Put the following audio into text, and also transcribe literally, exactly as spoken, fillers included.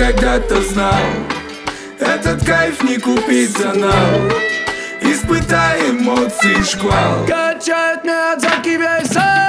когда-то знал, этот кайф не купить за нал. Испытай эмоции шквал. Качает меня от весь